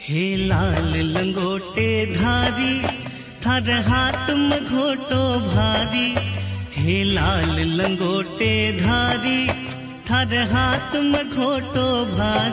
हे लाल लंगोटे धारी, थर हाथ में घोटो भारी। हे लाल लंगोटे धारी, थर हाथ में घोटो भारी।